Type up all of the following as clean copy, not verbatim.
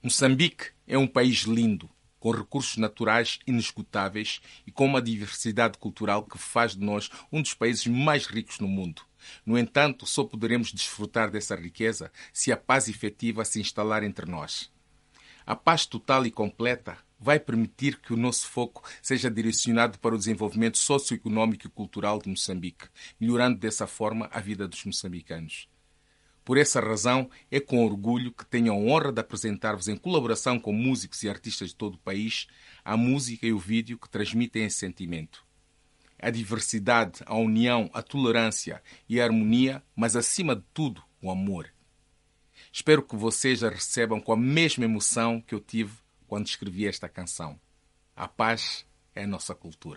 Moçambique é um país lindo, com recursos naturais inesgotáveis e com uma diversidade cultural que faz de nós um dos países mais ricos no mundo. No entanto, só poderemos desfrutar dessa riqueza se a paz efetiva se instalar entre nós. A paz total e completa vai permitir que o nosso foco seja direcionado para o desenvolvimento socioeconômico e cultural de Moçambique, melhorando dessa forma a vida dos moçambicanos. Por essa razão, é com orgulho que tenho a honra de apresentar-vos, em colaboração com músicos e artistas de todo o país, a música e o vídeo que transmitem esse sentimento. A diversidade, a união, a tolerância e a harmonia, mas acima de tudo, o amor. Espero que vocês a recebam com a mesma emoção que eu tive quando escrevi esta canção. A paz é a nossa cultura.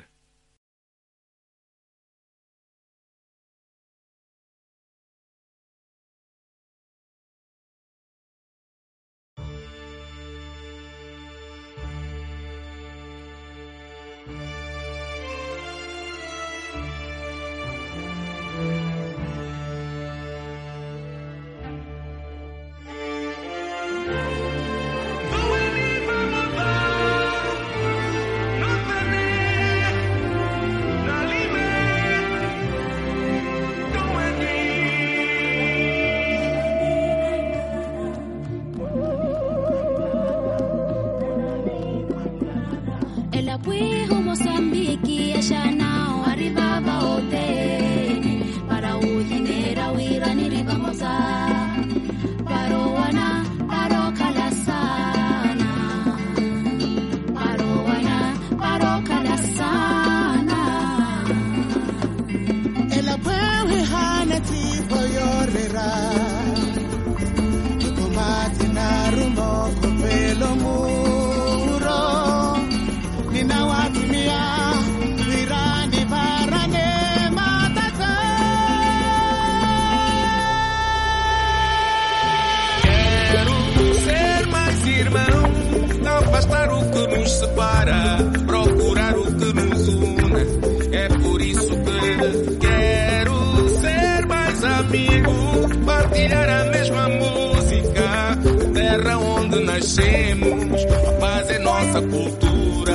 Afastar o que nos separa, procurar o que nos une. É por isso que quero ser mais amigo, partilhar a mesma música, terra onde nascemos, a paz é nossa cultura.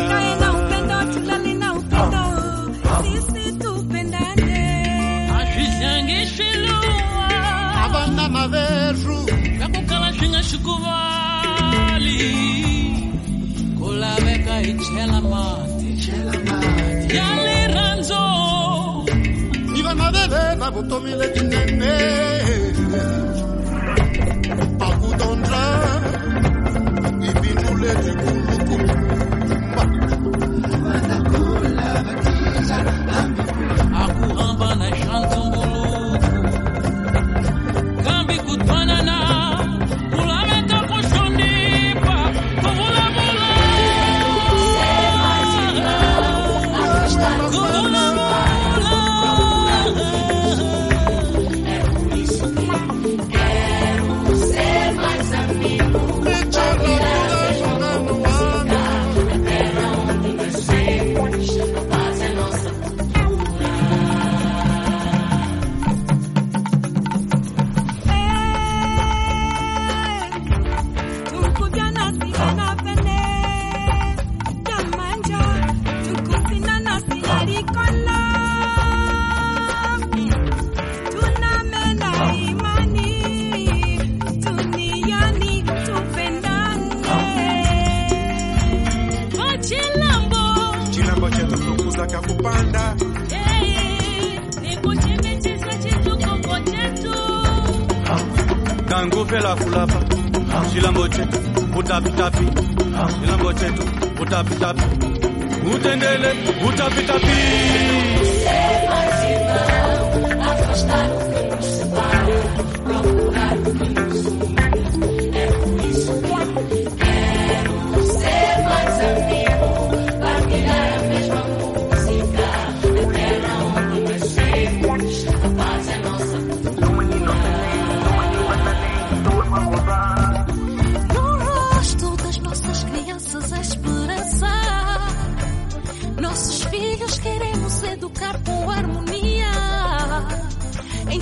Butomile dinene Akudondra Ibinule dikuluku Manakula batija Akuhamba na shantumbulu Gambi kutwanana Kulameka kushondipa Kuvula vula Kuvula vula Kangu pela kulapa Shilambo chetu Utapitapi Shilambo chetu Utapitapi Utendele Utapitapi Afastar o que nos separa Procurar o que nos une É por isso que quero ser mais amigo Partilhar a mesma música A terra onde nascemos A paz é nossa cultura. No rosto das nossas crianças a esperança. Nossos filhos queremos educar com harmonia. Em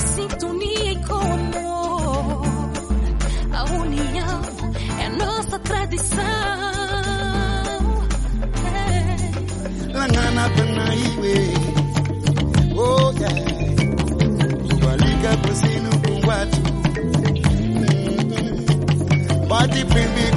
Madi Pimbi